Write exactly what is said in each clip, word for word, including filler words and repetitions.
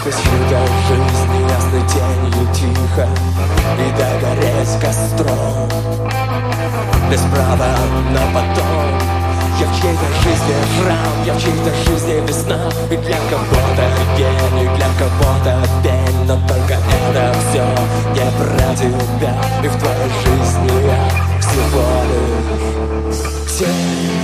Сквозь чудо жизни ясной тенью тихо и догореть костром, без права на потом. Я в чьей-то жизни храм, я в чьей-то жизни весна. И для кого-то день, и для кого-то пень. Но только это все не про тебя. И в твоей жизни я всего лишь тень.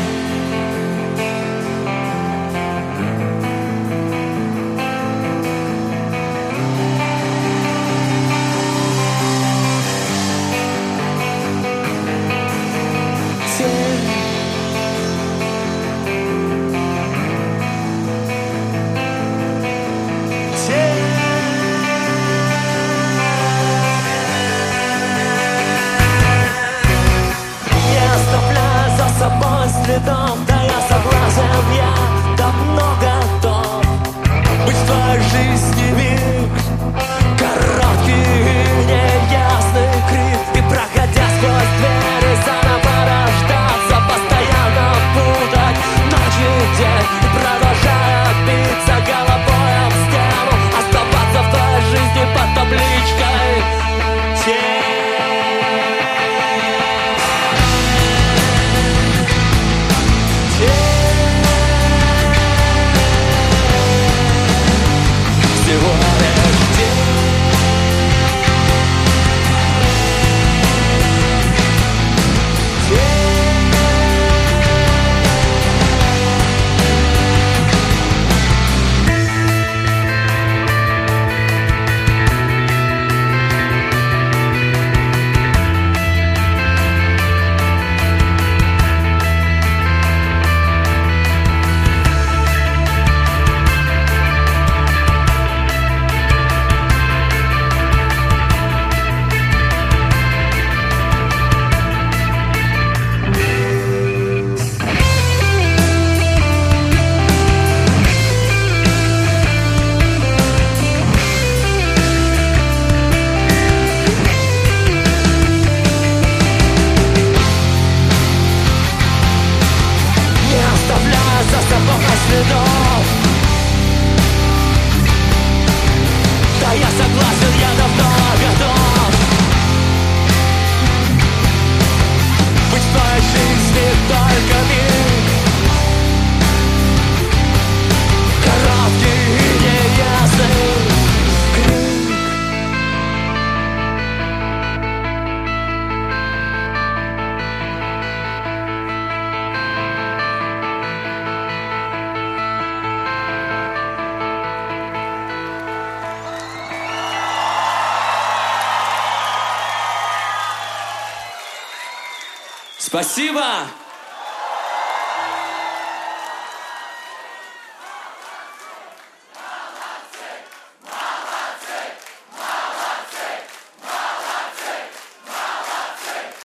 Да, я согласен, я давно готов быть в твоей жизни миг, короткий и неясный крик. И проходя сквозь двери, заново рождаться, постоянно путать ночь и день. И продолжая биться головой об стену, оставаться в твоей жизни под табличкой тень. Да, я согласен, я давно готов быть в твоей жизни только миг, короткий и неясный крик. Спасибо!